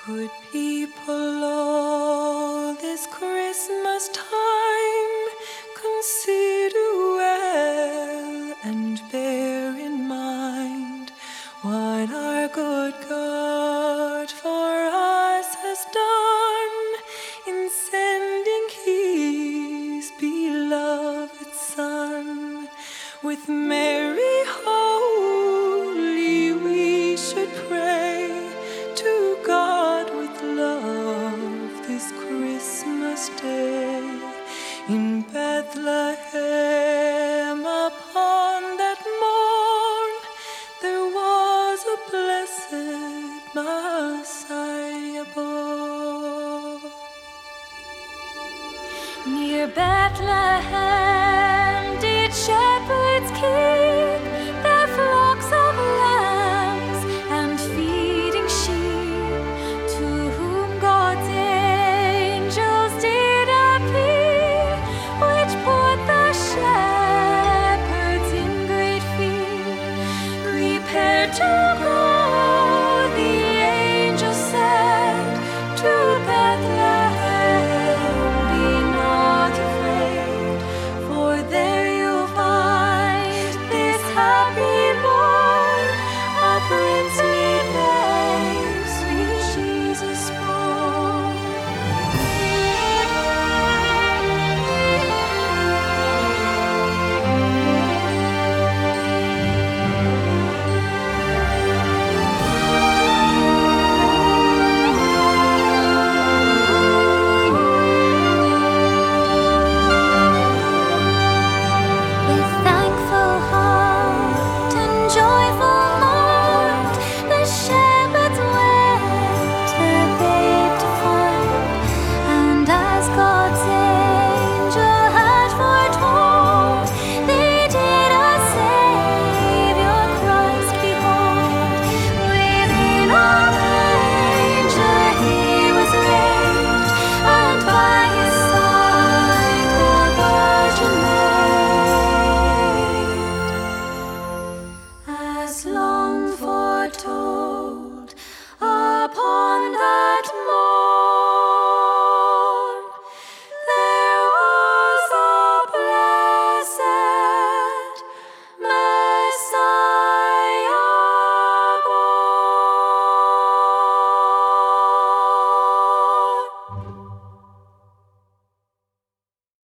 Good people, all this Christmas time, consider well and bear in mind what our good God for us has done in sending His beloved Son. With Mary holy we should pray to God with love this Christmas day. In Bethlehem upon that morn there was a blessed Messiah born. Near Bethlehem did shepherds keep